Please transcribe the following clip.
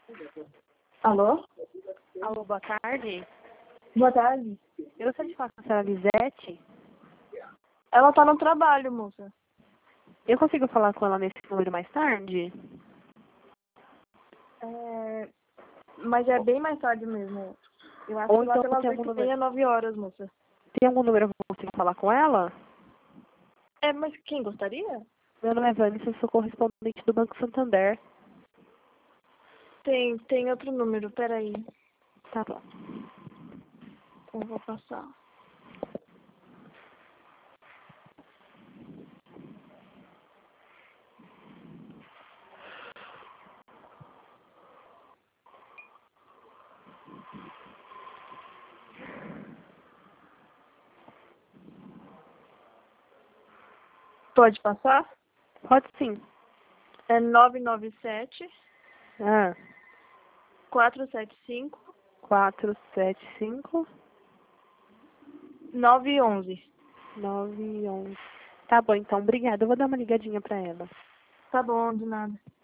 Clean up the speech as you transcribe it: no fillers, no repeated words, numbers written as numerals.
Alô? Alô, boa tarde. Boa tarde. Eu gostaria de falar com a senhora Lisete. Ela tá no trabalho, moça. Eu consigo falar com ela nesse número mais tarde? Mas é bem mais tarde mesmo. Eu acho Ou que lá então pelas tem algum 8h30, número... 9 horas, moça. Tem algum número que eu consigo falar com ela? Mas quem gostaria? Meu nome é Vanessa, eu sou correspondente do Banco Santander. Tem outro número, peraí. Tá bom. Eu vou passar. Pode passar? Pode sim. É 997 Ah, 475 475 911. 911. Tá bom, então. Obrigada. Eu vou dar uma ligadinha pra ela. Tá bom, de nada.